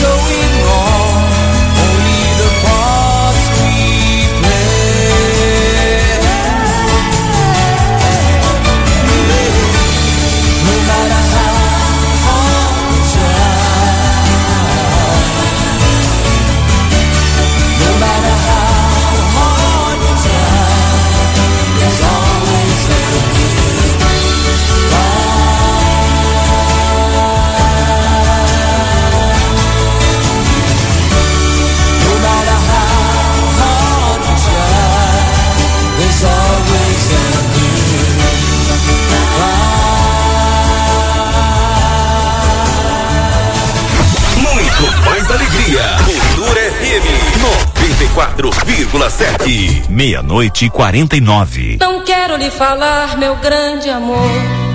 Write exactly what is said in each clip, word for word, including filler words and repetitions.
going on, only the parts we play. No matter how hard we try, no matter how hard we try, there's always a mais alegria. Cultura F M noventa e quatro vírgula sete. Meia-noite e quarenta e nove. Não quero lhe falar, meu grande amor,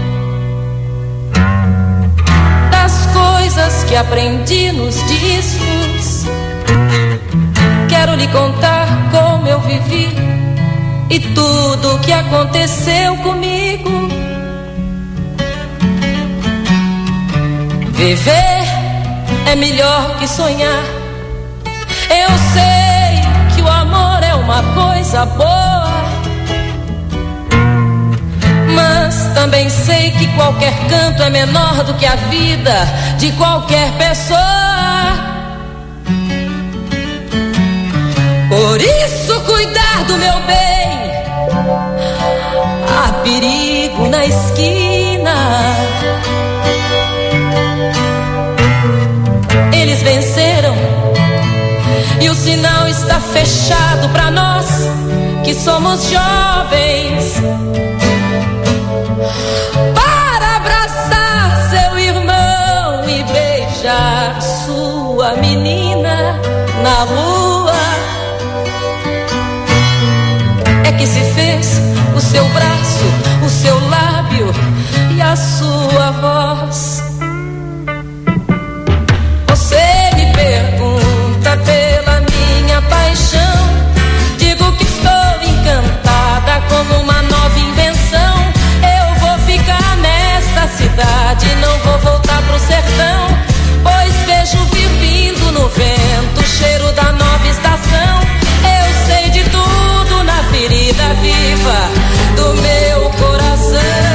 das coisas que aprendi nos discos. Quero lhe contar como eu vivi e tudo o que aconteceu comigo. Viver é melhor que sonhar. Eu sei que o amor é uma coisa boa, mas também sei que qualquer canto é menor do que a vida de qualquer pessoa. Por isso, cuidar do meu bem. Há perigo na esquina. Eles venceram e o sinal está fechado pra nós que somos jovens. Para abraçar seu irmão e beijar sua menina na rua, é que se fez o seu braço, o seu lábio e a sua voz. Você me pergunta pela minha paixão, digo que estou encantada como uma nova invenção. Eu vou ficar nesta cidade, não vou voltar pro sertão, pois vejo vir vindo no vento o cheiro da nova estação. Eu sei de tudo na ferida viva do meu coração.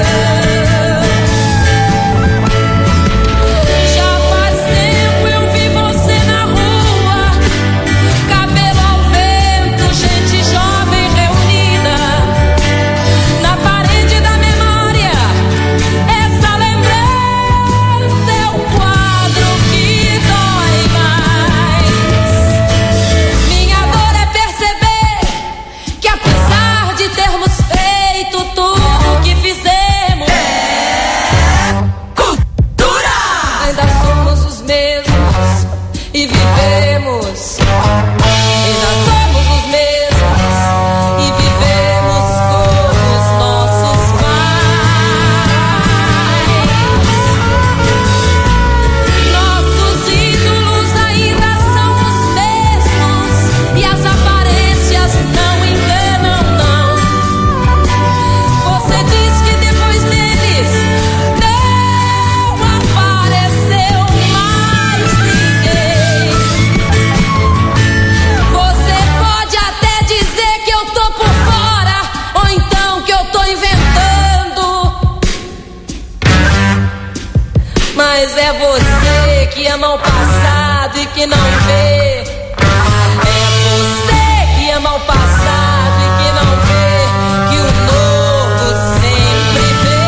Mas é você que ama o passado e que não vê. É você que ama o passado e que não vê que o novo sempre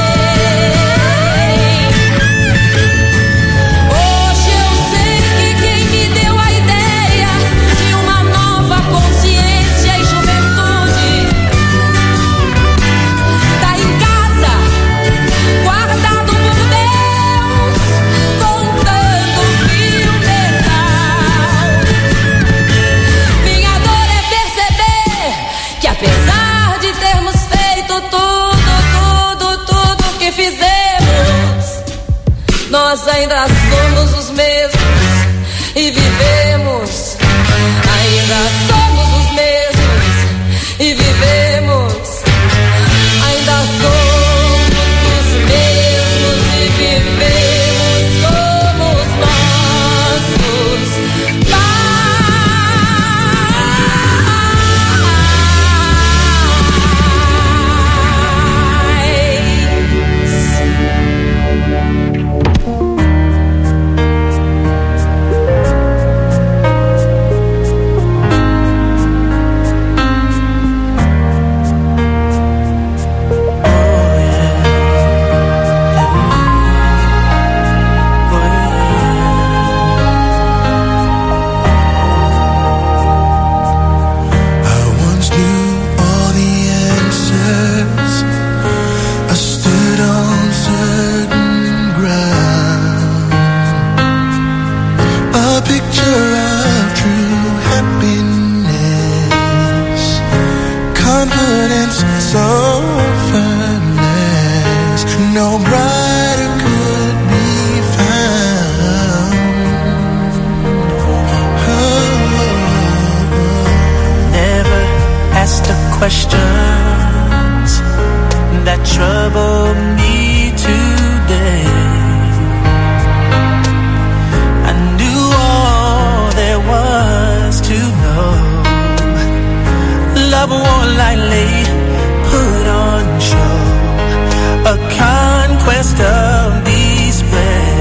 vem. Hoje eu sei que quem me deu a ideia de uma nova consciência e juventude tá em casa, guardado por Deus, contando o fio metal. Minha dor é perceber que apesar de termos feito tudo, tudo, tudo que fizemos, nós ainda somos os mesmos e vivemos. Ainda somos os mesmos e vivemos. Ainda somos os mesmos e vivemos como os nossos love won't lightly put on show, a conquest of despair.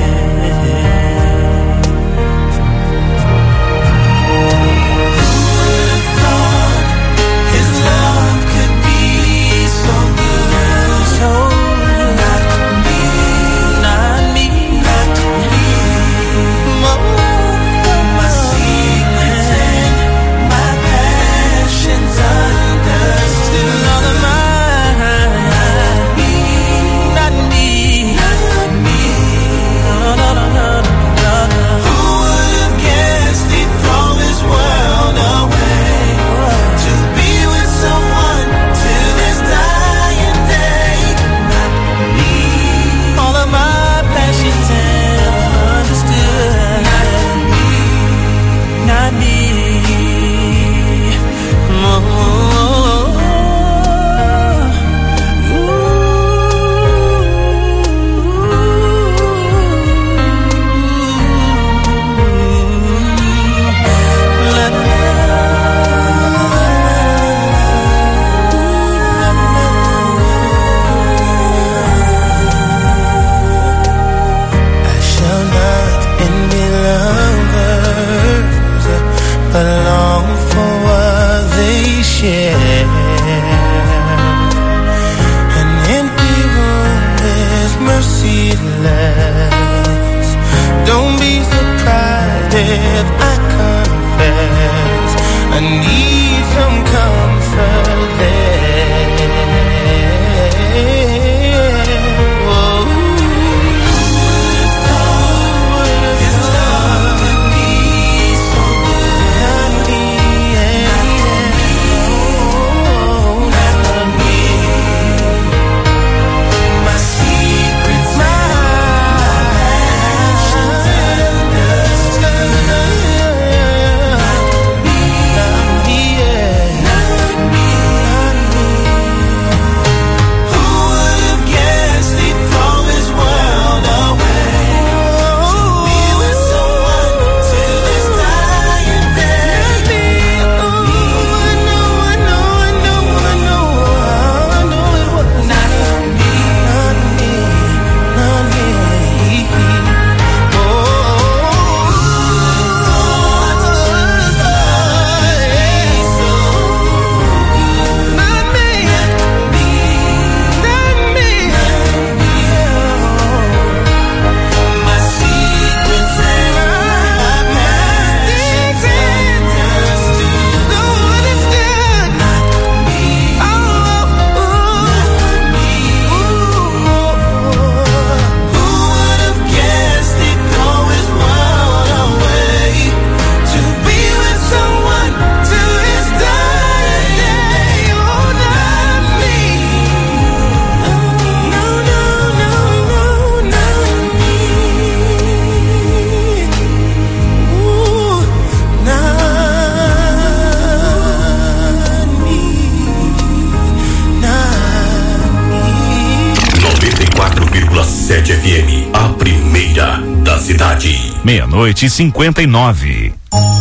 Meia-noite e cinquenta e nove.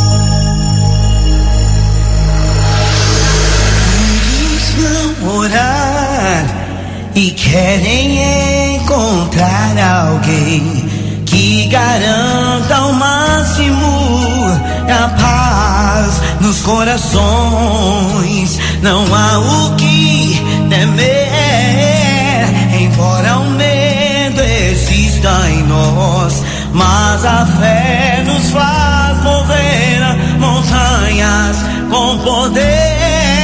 Vão orar e querem encontrar alguém que garanta ao máximo a paz nos corações. Não há o que temer, embora o medo exista em nós. Mas a fé nos faz mover montanhas com poder.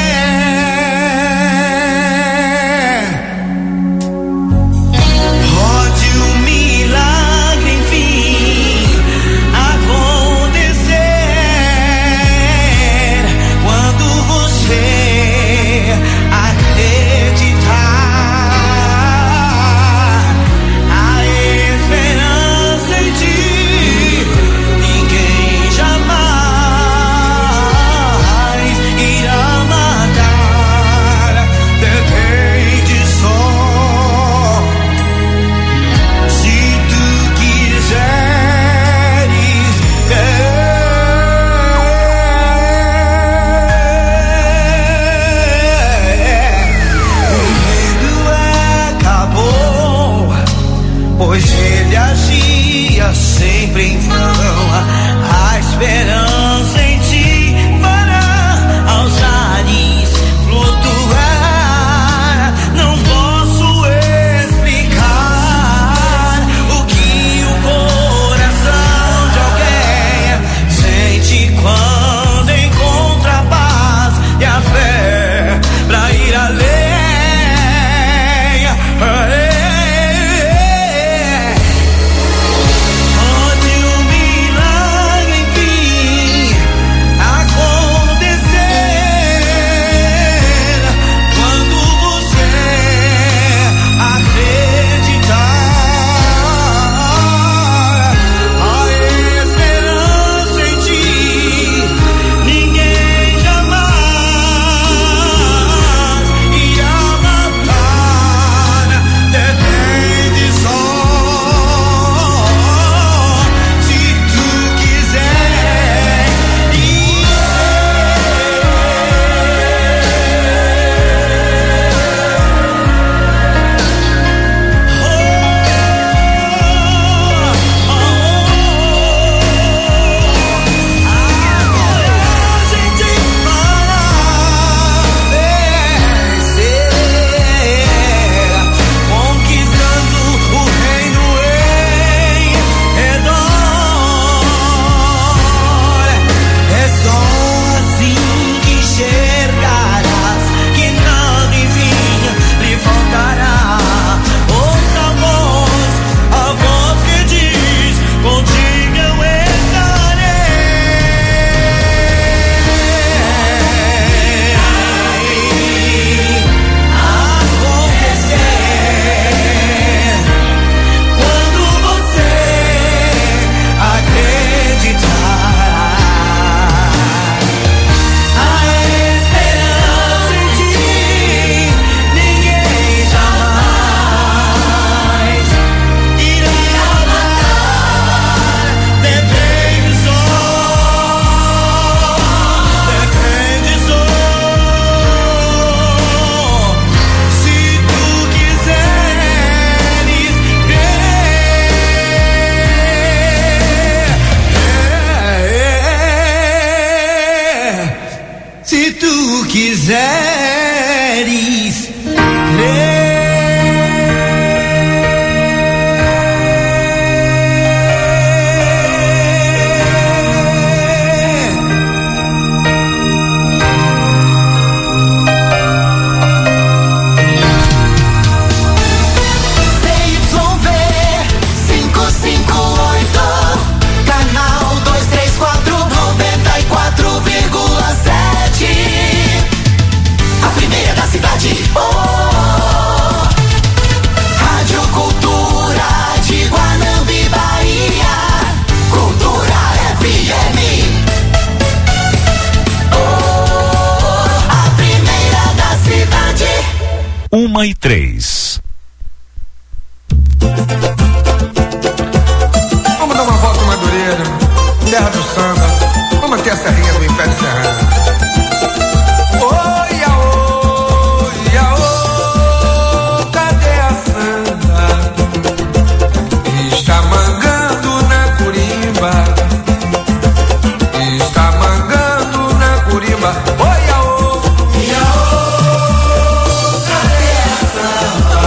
Pode um milagre, enfim, acontecer quando você acreditar. A esperança em ti ninguém jamais irá quiseres crer. Oh, Rádio Cultura de Guanambi, Bahia. Cultura F M. Oh, a primeira da cidade. Uma e três. Vamos dar uma volta em Madureira, terra do samba. Vamos até a serrinha do Império Serrano. Oi, aô. Está mangando na Curimba, está mangando na Curimba. Oi, aô, aô, cadê a samba?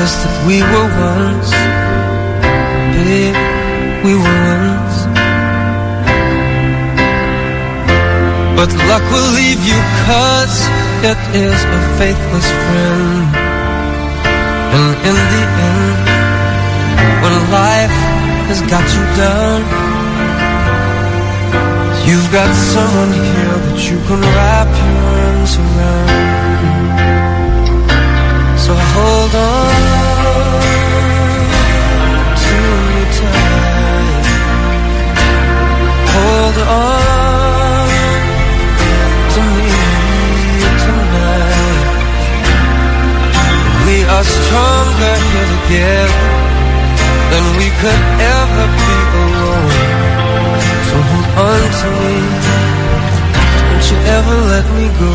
us that we were once, babe, we were once. But luck will leave you, cause it is a faithless friend. And in the end, when life has got you down, you've got someone here that you can wrap your arms around. So hold on to me tight. Hold on to me tonight. We are stronger here together than we could ever be alone. So hold on to me, don't you ever let me go.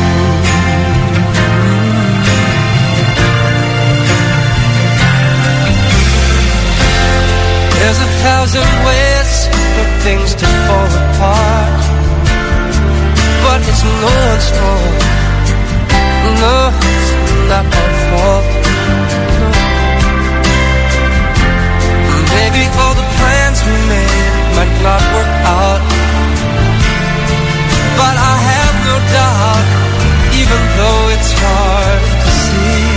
There's a thousand ways for things to fall apart, but it's no one's fault. No, it's not our fault. No. Maybe all the plans we made might not work out, but I have no doubt, even though it's hard to see,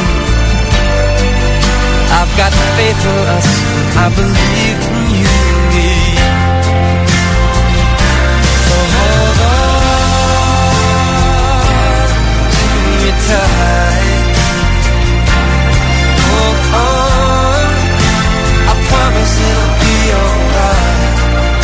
I've got faith in us, I believe in you and me. So hold on to me tight. Hold on, I promise it'll be alright.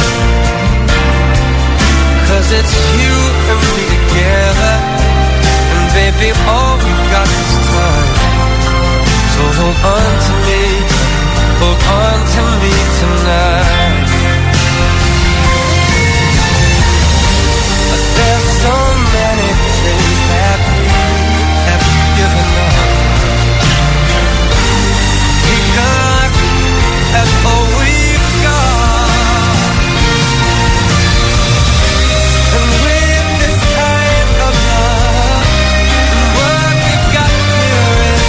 Cause it's you and me together, and baby, all we've got is time. So hold on to me, hold on to me tonight. But there's so many things that we have given up. Because that's all we've got. And with this kind of love, what we've got here is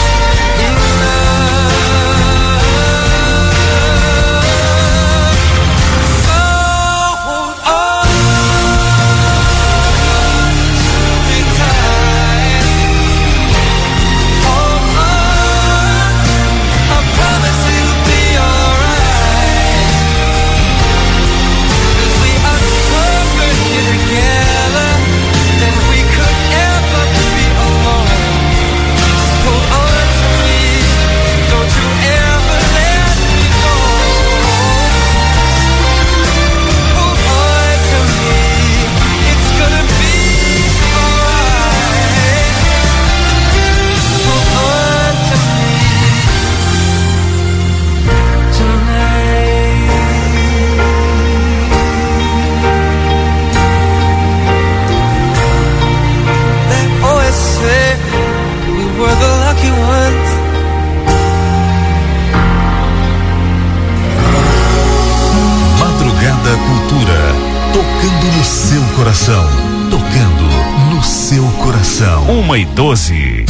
tocando no seu coração. Uma e doze.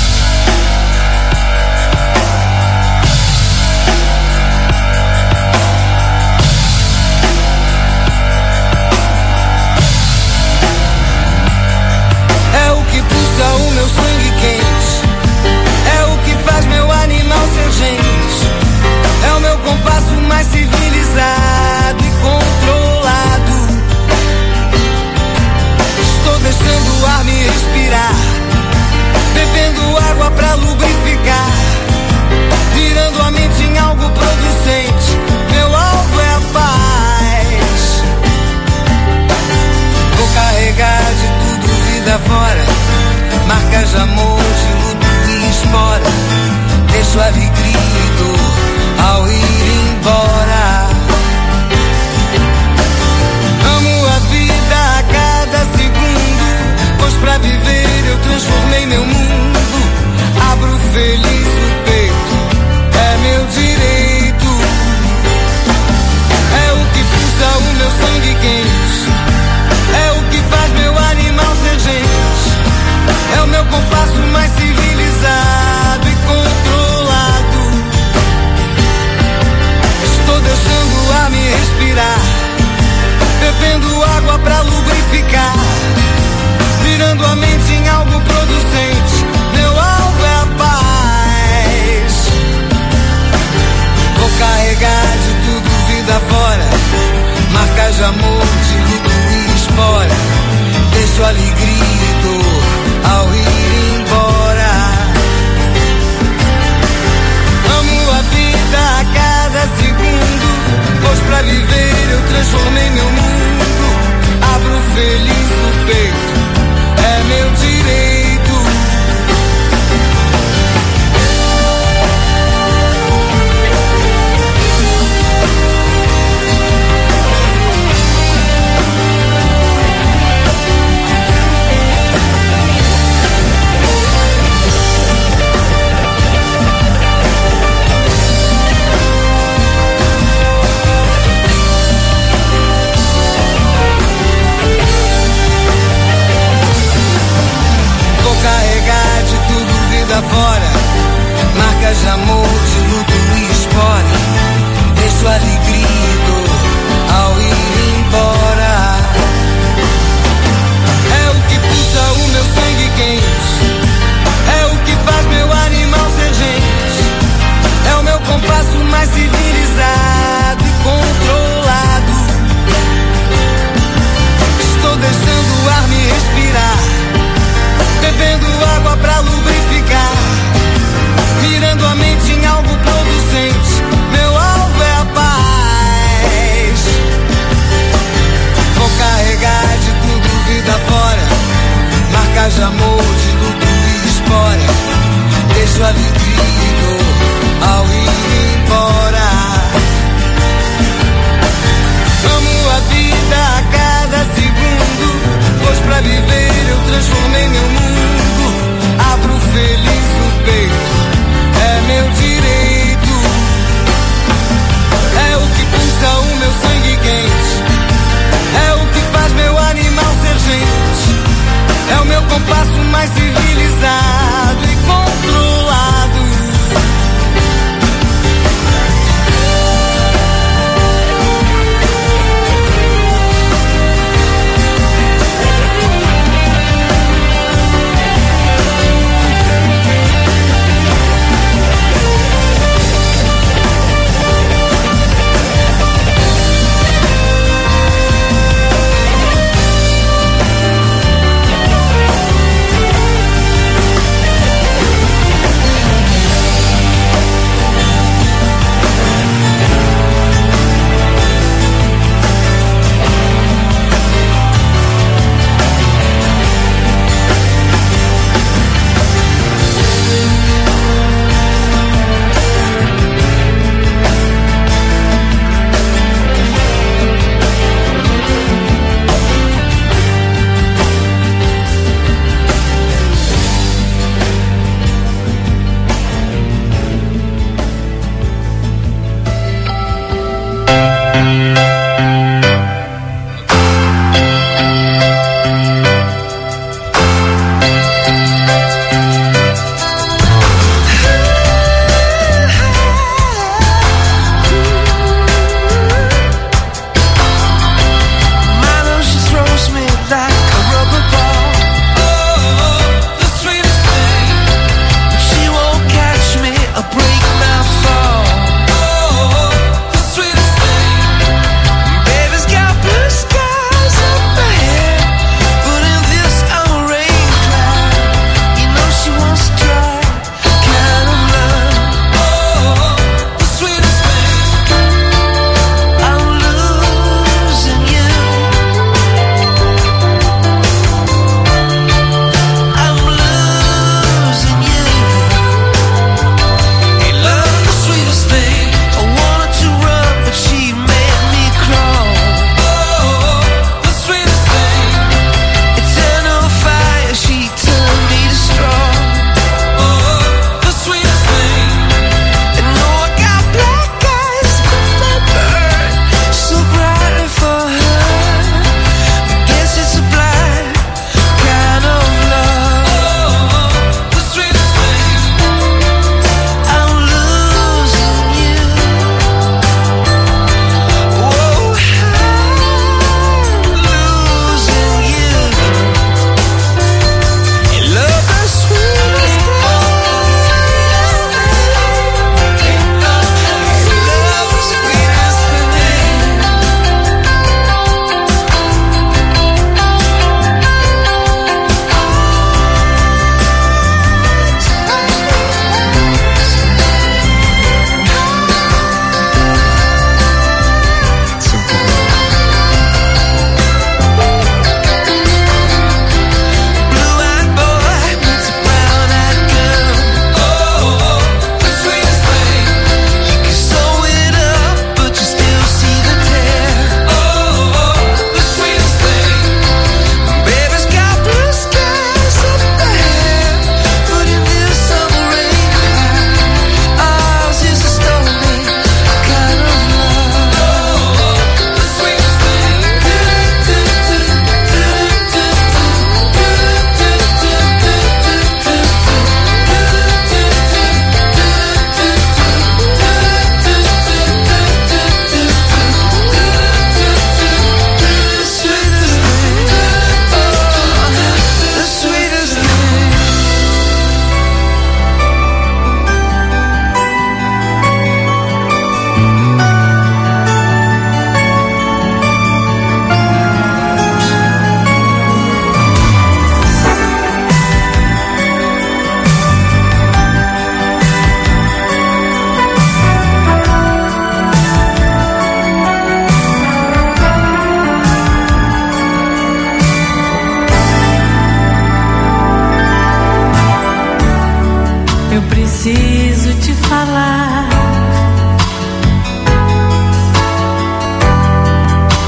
É o que pulsa o meu sangue quente, é o que faz meu animal ser gente, é o meu compasso mais civilizado e controlado. Estou deixando o ar me respirar, bebendo água pra lubrificar, virando a mente em algo producente. Meu alvo é a paz. Vou carregar de tudo vida fora, marcas de amor, de luto e espora. Deixo alegria e dor ao ir embora. Amo a vida a cada segundo, pois pra viver eu transformei meu mundo. Abro feliz o peito, é meu direito. É o que pulsa o meu sangue quente, é o que faz meu animal ser gente, é o meu compasso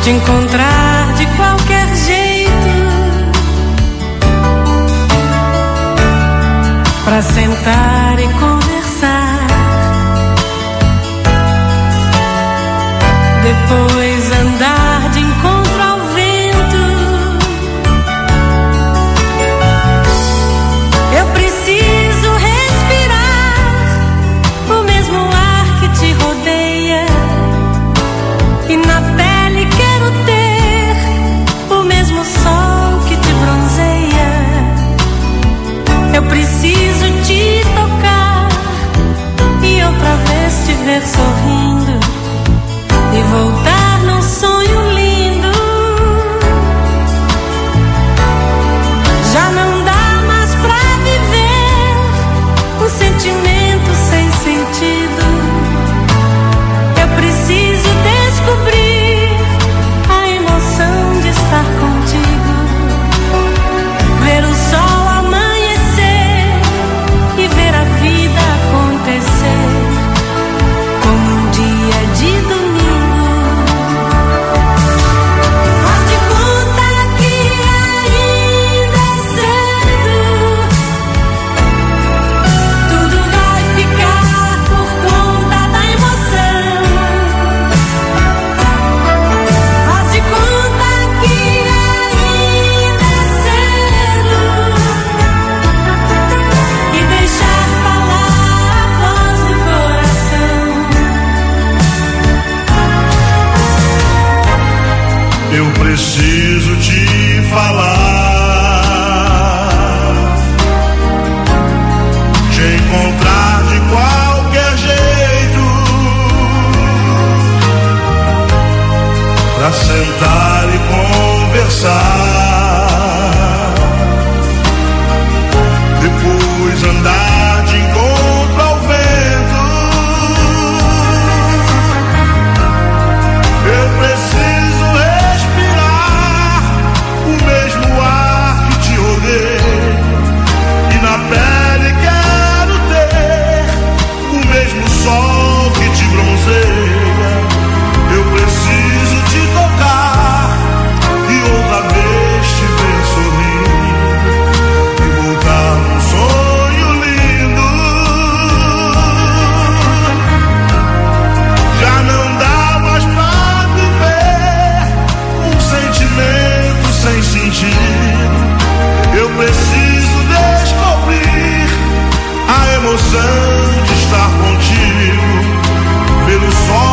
te encontrar de qualquer jeito, pra sentar e conversar, depois andar de encontro ao vento. Eu preciso respirar o mesmo ar que te rodeia, e na pele quero ter o mesmo sol que te bronzeia. Eu preciso te tocar e outra vez te ver sorrindo e voltar num sonho lindo. Já não dá mais pra viver um sentimento sem sentido. Eu preciso descobrir a emoção de estar contigo, ver o sol amanhecer e ver a vida acontecer como um dia de domingo. Faz de conta que ainda é cedo, tudo vai ficar por conta da emoção. Faz de conta que ainda é cedo e deixar falar a voz do coração. Eu preciso te falar, te encontrar de qualquer jeito, pra sentar e conversar, depois andar de encontro ao vento. Eu preciso respirar o mesmo ar que te rodeia, e na pele quero ter o mesmo sol que te bronzeia. Eu preciso te tocar e outra vez te ver sorrindo e voltar num sonho lindo. Já não dá mais pra viver um sentimento sem sentido. Eu preciso descobrir a emoção de estar contigo, ver o sol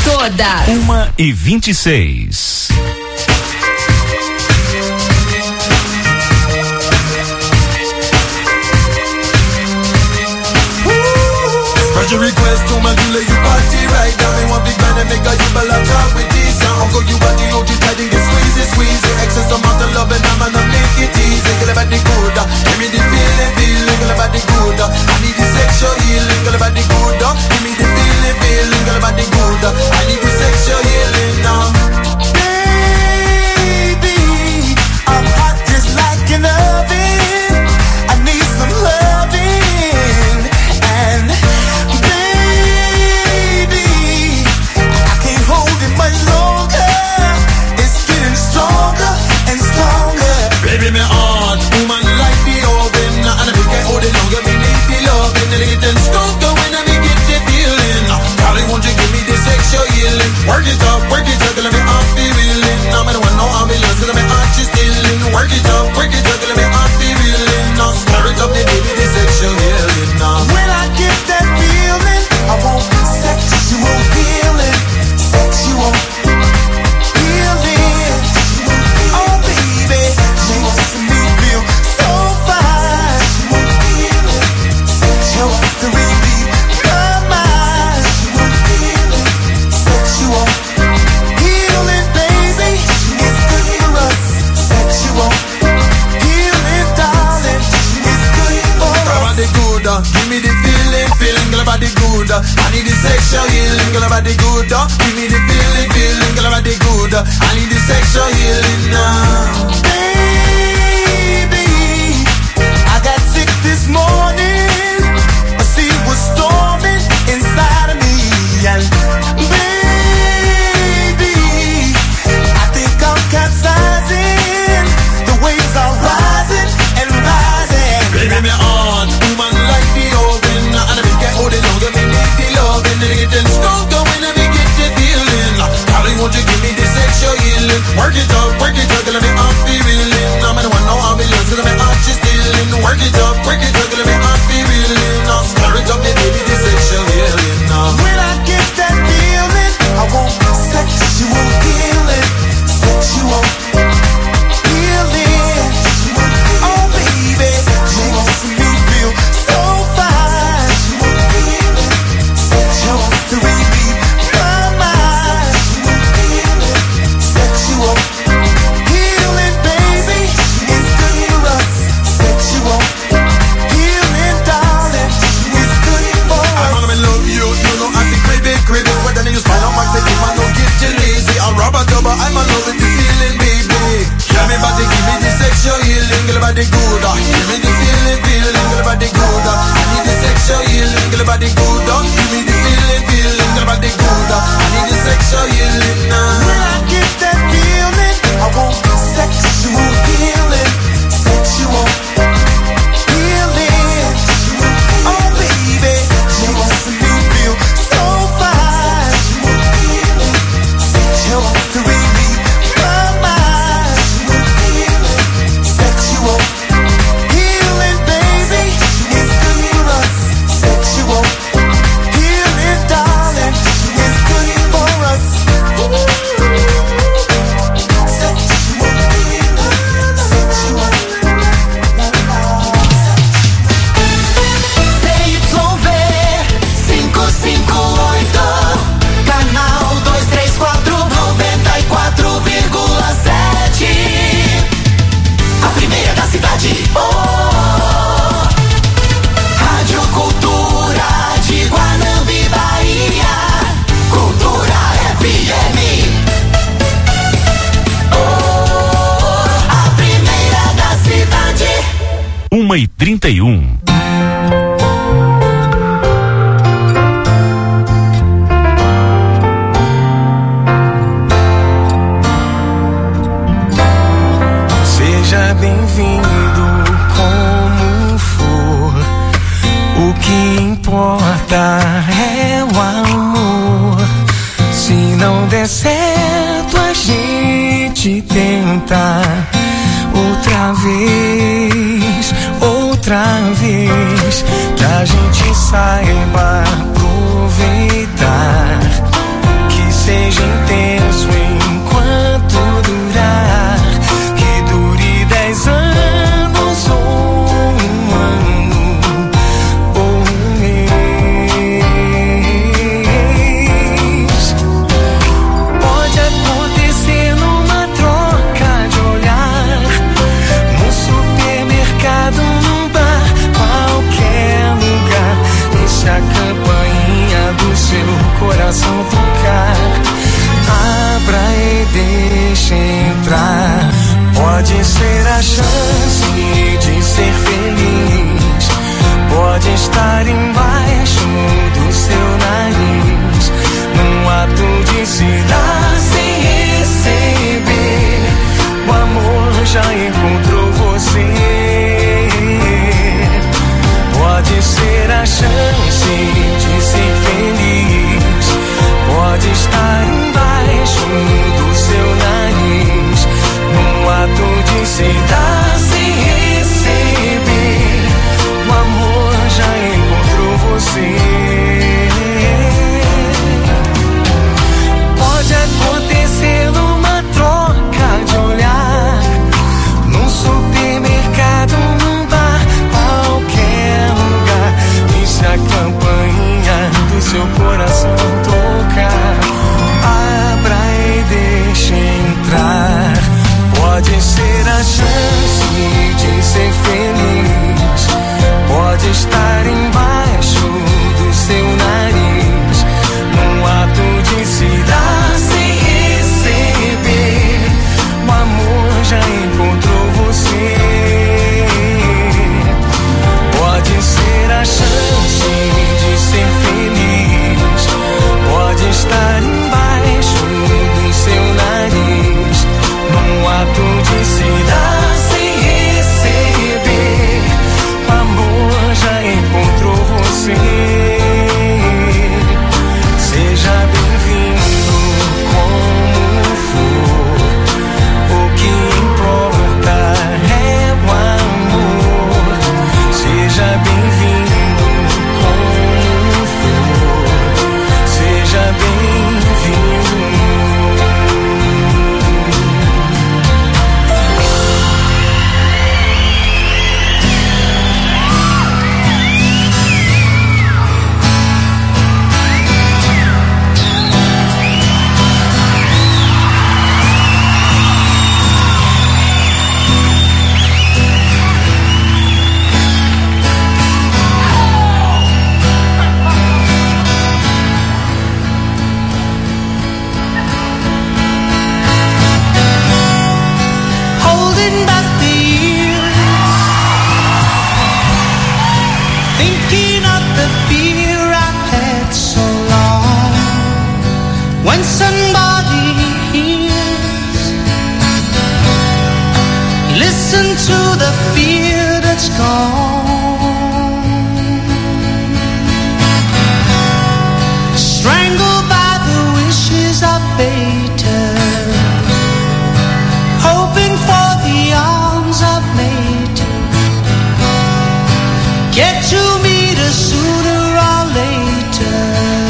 todas. Uma e vinte e seis. Special request to my dealer, you party right now. Me want big man and make a you ball talk with this song. Uncle, you body load, you tight and get squeezy, squeezy. Excess amount of love and I'm gonna make it easy. Girl about the good, uh, give me the feeling, feeling. Girl about the good, uh, I need the sexual healing. Girl about the good, uh, give me the feeling, feeling. Girl about the good, uh, I need the sexual healing now. Baby, I'm hot just like an oven. I need some loving and much longer, it's getting stronger and stronger. Baby, my heart, woman like the oven, and if you can't hold it longer, me need the loving. And it getting stronger when I get the feeling. Probably won't you give me the sexual healing? Work it up, work it up, let me off the reeling. I'm the one, no ambulance, let me heart you stealing. Work it up, work it up, let me off the reeling. Now stir it up, baby, the sexual healing. Now when I get that feeling, I want sexual healing. Sexual healing. Oh baby, she wants me to feel so fine. She wants to relieve my mind. Sexual healing, baby, it's good for us. Sexual healing, darling, it's good for us. Girl, about the good, uh, give me the feeling, feeling. Girl, about the good, uh, I need the sexual healing. Girl, about the good, uh, give me the feeling, feeling. Girl, about the good, uh, I need the sexual healing now. Baby, I got sick this morning. A sea was storming inside of me, and baby, I think I'm capsizing. The waves are rising and rising. Baby, me on, woman like the oven, and if you can't hold it longer, me need the loving. And it getting stronger when I get the feeling. Probably won't you give me the sexual healing? Work it up, work it up, let me off the reeling. I'm the one, no ambulance, let me off you stealing. Work it up, work it up, let me off the reeling. Now stir it up, baby, the sexual healing. Now when I get that feeling, I want sexual healing. Sexual healing. Oh baby, she wants me to feel so fine. She wants to relieve my mind. Sexual healing, baby, it's good for us. Sexual healing, darling, it's good for us. I'm gonna love you, you know I think crazy, crazy. Whether you smile or wax it, if I don't get you lazy. I'm rubber double, I'm in love with the feeling, baby. Give me body, give me the sexual healing. Girl, about the good, uh, give me the feeling, feeling. Girl, about the good, uh, I need the sexual healing. Girl, about the good, uh, give me the feeling, feeling. Girl, about the good, uh, I need the sexual healing now. When I get that feeling, I want sexual healing. Sexual healing. Oh baby, she wants me to feel so fine. She wants to relieve my mind. Sexual healing, baby, it's good for us. Sexual healing, darling, it's good for us. Sexual healing, sexual. C Y V cinco cinco oito, canal dois três quatro, noventa e quatro vírgula sete. A primeira da cidade. Oh, Rádio Cultura de Guanambi, Bahia. Cultura F M. Oh, a primeira da cidade. Uma e trinta e um. Seja bem-vindo como for. O que importa é o amor. Se não der certo, a gente tenta outra vez, outra vez. Que a gente saiba aproveitar. Que estar embaixo do seu nariz, num ato de se dar sem receber. O amor já encontrou você. Pode ser a chance de ser feliz. Pode estar embaixo do seu nariz, num ato de se dar sem receber. O amor já encontrou você. Pode acontecer numa troca de olhar, num supermercado, num bar, qualquer lugar. E se a campainha do seu coração tocar, abra e deixe entrar. Pode ser a chance de ser feliz. Pode estar embaixo do seu nariz, num ato de se dar sem receber. O amor já encontrou você. Pode ser a chance de ser feliz. Pode estar embaixo do seu nariz, num ato de se dar sem receber. O amor já encontrou você. Seja bem-vindo como for. O que importa é o amor. Seja bem-vindo como for. Seja bem-vindo. Holding back the years, thinking of the fear I've had so long. When somebody hears, listen to the fear that's gone. Strangled by the wishes of fate, hoping for the arms of mate. Get to meet us sooner or later.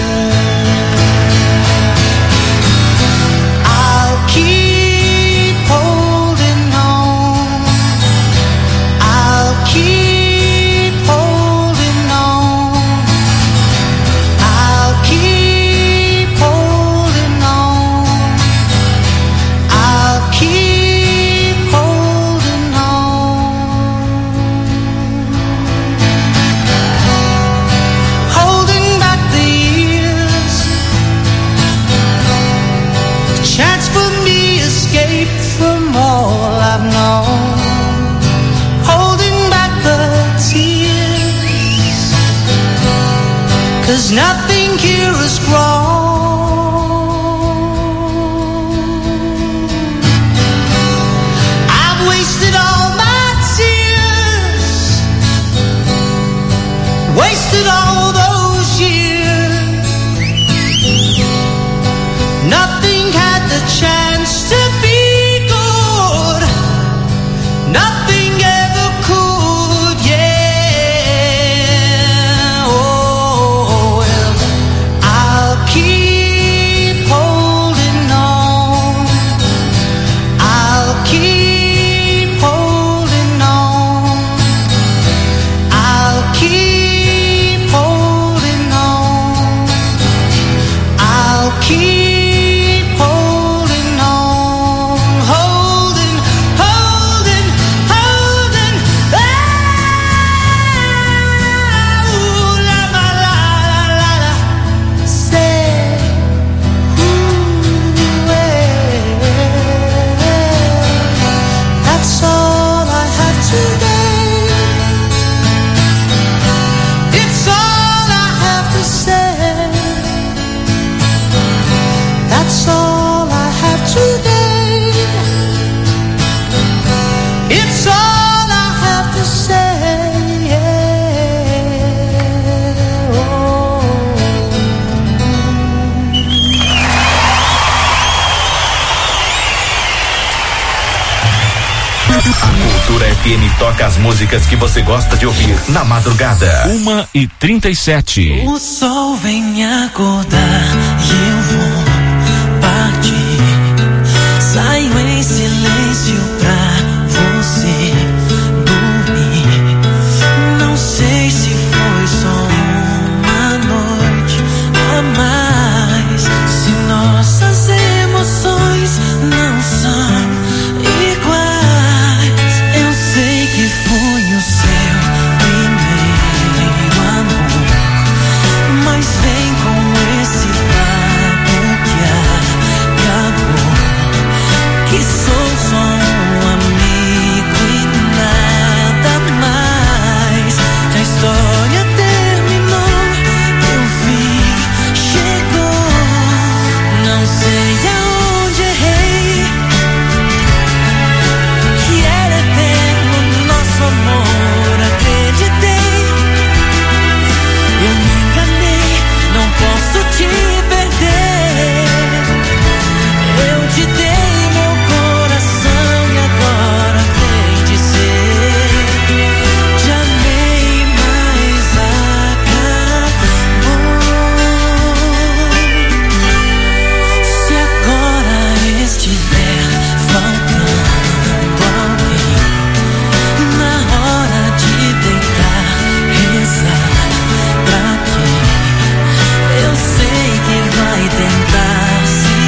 I'll keep holding on. I'll keep holding on. I'll keep holding on. I'll keep holding on. Holding back the years, a chance for me escape from all I've known. Holding back the tears, 'cause nothing here is wrong. I've wasted all my tears, wasted all those years. Nothing had the chance to be good. Nothing ever could, yeah. Oh, well, A Cultura F M toca as músicas que você gosta de ouvir na madrugada. Uma e trinta e sete. O sol vem me acordar e eu vou partir. Saio em silêncio pra você dormir. Não sei se foi só uma noite a mais. Se nossas emoções não são iguais. Eu sei que foi o seu primeiro amor, mas vem com esse papo que acabou, que sou só um amigo e nada mais. Que a história terminou, que o fim chegou. Não sei aonde errei, que era eterno nosso amor, acreditei. Eu me enganei, não posso te perder. Eu te dei meu coração e agora vem dizer: te amei, mas acabou. Se agora estiver faltando alguém na hora de deitar, rezar pra quem eu sei que vai tentar se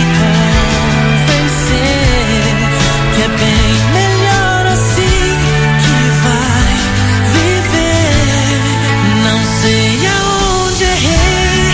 convencer que é bem melhor assim, que vai viver. Não sei aonde errei,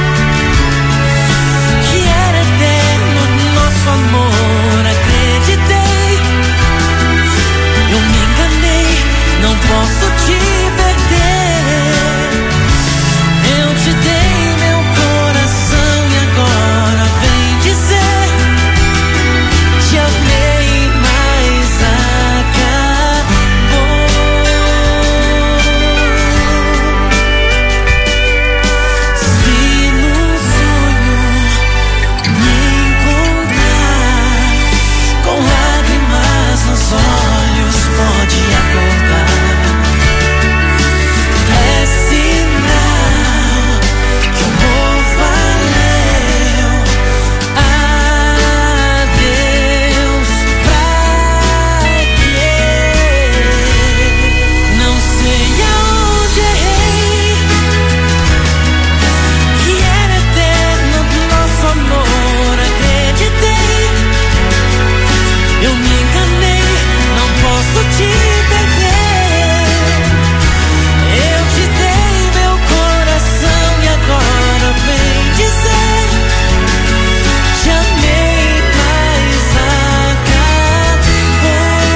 que era eterno nosso amor, acreditei. Eu me enganei, não posso te perder. Eu te dei meu coração e agora vem dizer: te amei, mas acabou. Se num sonho me encontrar com lágrimas nos olhos, pode acordar. É sinal que o amor valeu. Adeus, pra quê? Não sei aonde errei, que era eterno nosso amor, acreditei. Eu me enganei, não posso te perder. Eu te dei meu coração e agora vem dizer: te amei, mas acabou.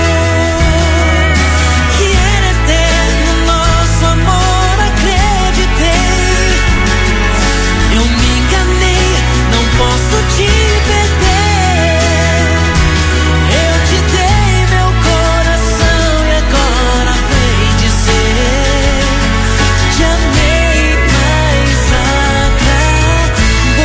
Que era eterno nosso amor, acreditei. Eu me enganei, não posso te perder. Eu te dei meu coração e agora vem dizer: te amei, mas acabou.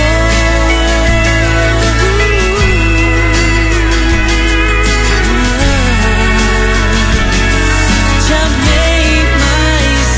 Te amei, mas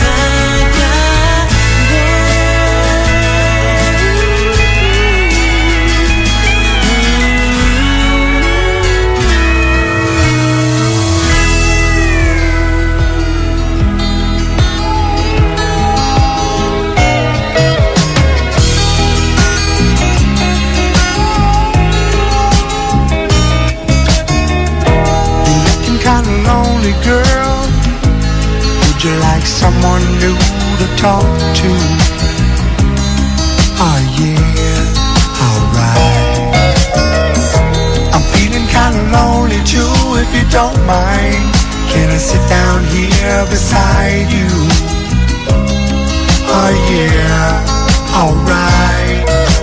Looking kinda lonely, girl. Would you like someone new to talk to? Oh yeah, alright. I'm feeling kinda lonely too, if you don't mind. Can I sit down here beside you? Oh yeah, alright.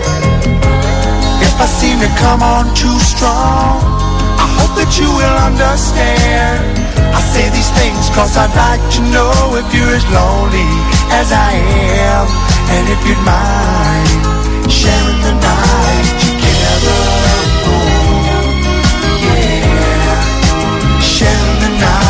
If I seem to come on too strong, I hope that you will understand. I say these things cause I'd like to know if you're as lonely as I am, and if you'd mind sharing the night together. Oh, yeah, sharing the night.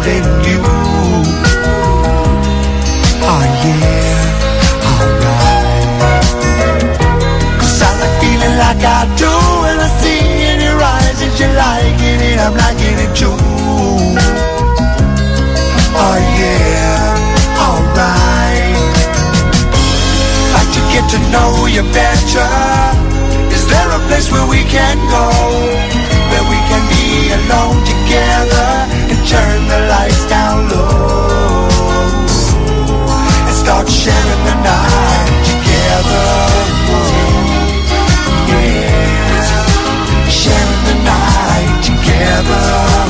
holding you. Oh yeah, alright. Cause I like feeling like I do when I see in your eyes that you're liking it, I'm liking it too. Oh yeah, alright. Like to get to know you better. Is there a place where we can go, where we can be alone together and turn the lights down low and start sharing the night together? Yeah, sharing the night together.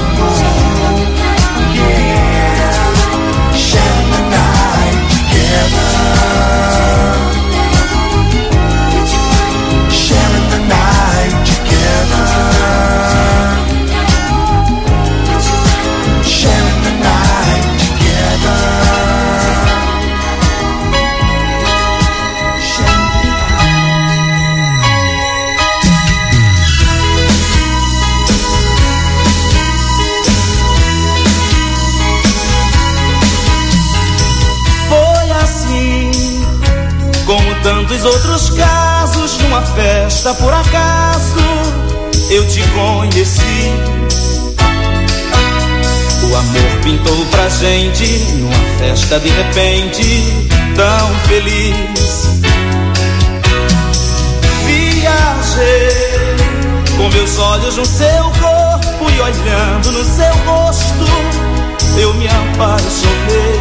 Yeah, sharing the night together. Sharing the night together. Sharing the night together. Foi assim, como tantos outros casos, numa festa por acaso eu te conheci. O amor pintou pra gente numa festa de repente tão feliz. Viajei com meus olhos no seu corpo e olhando no seu rosto eu me apaixonei.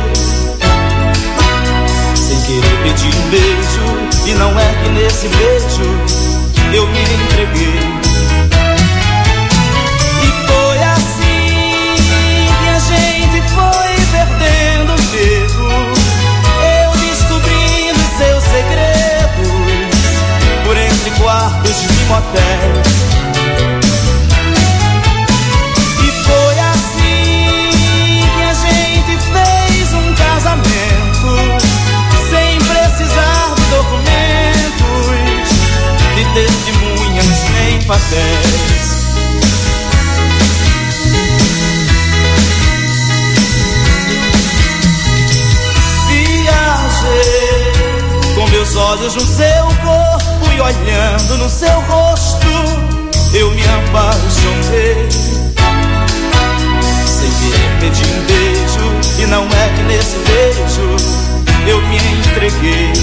Sem querer pedir um beijo, e não é que nesse beijo eu me entreguei. E foi assim que a gente foi perdendo o medo, eu descobrindo seus segredos por entre quartos de motéis. E foi assim que a gente fez um casamento sem precisar de documentos, de testemunhas nem papéis. Viajei com meus olhos no seu corpo e olhando no seu rosto eu me apaixonei. Sem querer pedir um beijo, e não é que nesse beijo eu me entreguei.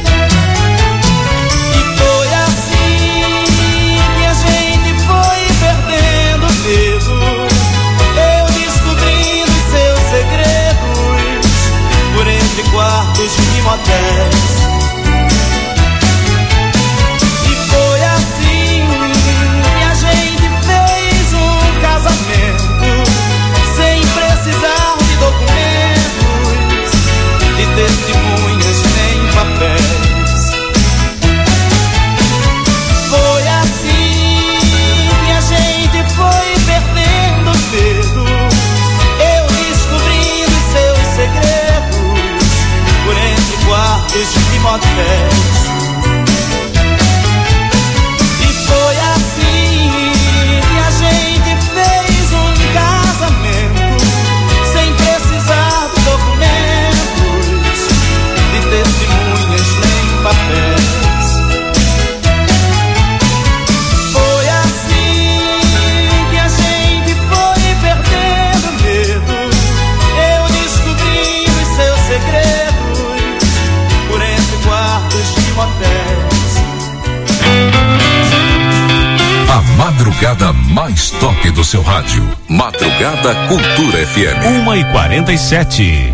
E foi assim que a gente foi perdendo medo, eu descobrindo seus segredos por entre quartos de motéis. E foi assim que a gente fez um casamento sem precisar de documentos, de testemunhas nem papéis. Foi assim que a gente foi perdendo medo, eu descobrindo seus segredos por entre quartos de motéis. E foi assim que a gente fez um casamento sem precisar de documentos, de testemunhas nem papéis. Foi assim que a gente foi perdendo medo, eu descobrindo seus segredos por entre quartos de motéis. A madrugada mais top do seu rádio. Madrugada Cultura F M. uma e quarenta e sete.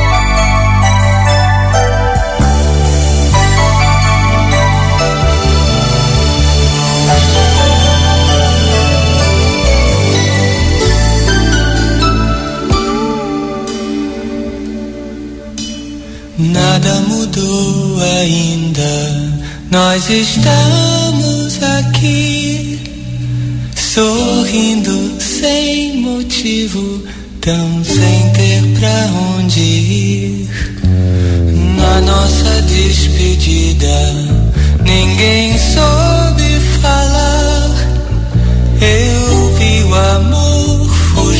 Nada mudou ainda, nós estamos aqui, sorrindo sem motivo, tão sem ter pra onde ir. Na nossa despedida, ninguém sorriu.